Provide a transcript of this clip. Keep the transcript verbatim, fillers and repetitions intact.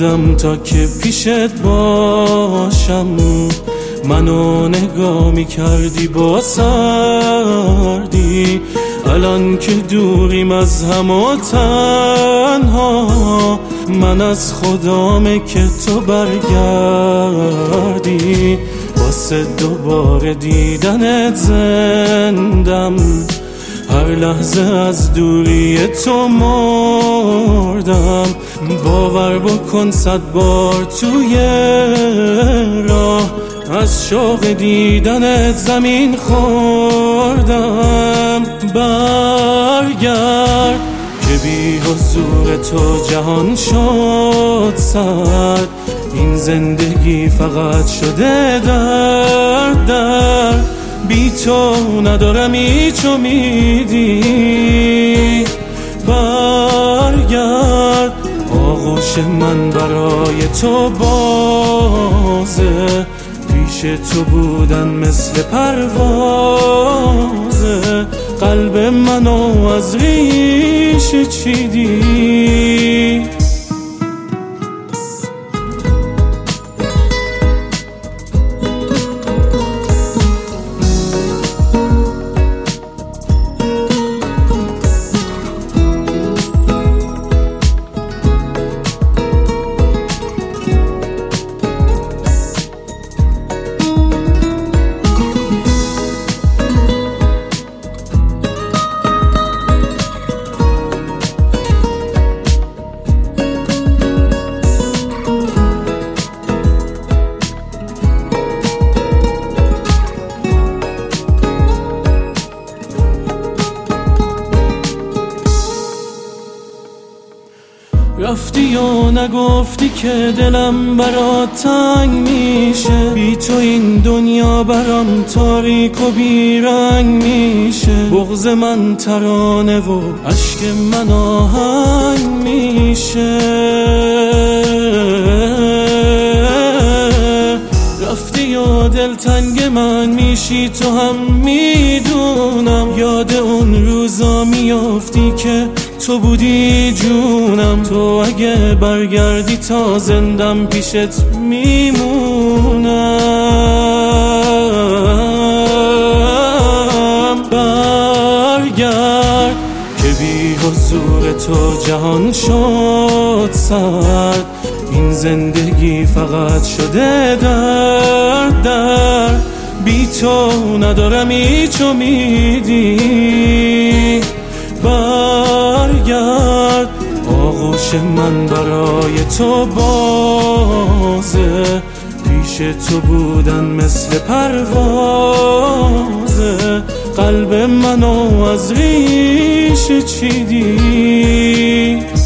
اومدم تا که پیشت باشم، منو نگاه میکردی با سردی. الان که دوریم از هم و تنها، من از خدامه که تو برگردی. واسه دوباره دیدنت زندم، هر لحظه از دوری تو مردم. باور بکن صد بار توی راه از شوق دیدنت زمین خوردم. برگرد که بی حضور تو جهان شد سرد، این زندگی فقط شده درد درد. بی تو ندارم هیچ امیدی. برگرد آغوش من برای تو بازه، پیش تو بودن مثل پروازه. قلب منو از ریشه چیدی. رفتی و نگفتی که دلم برات تنگ میشه، بی تو این دنیا برام تاریک و بیرنگ میشه. بغض من ترانه و عشق من آهنگ میشه. رفتی و دلتنگ من میشی تو هم میدونم، یاد اون روزا میافتی که تو بودی جونم. تو اگه برگردی تا زندم پیشت میمونم. برگرد که بی حضور تو جهان شد سرد، این زندگی فقط شده درد درد. بی تو ندارم هیچ امیدی. برگرد آغوش من برای تو بازه، پیش تو بودن مثل پروازه. قلب منو از ریشه چیدی.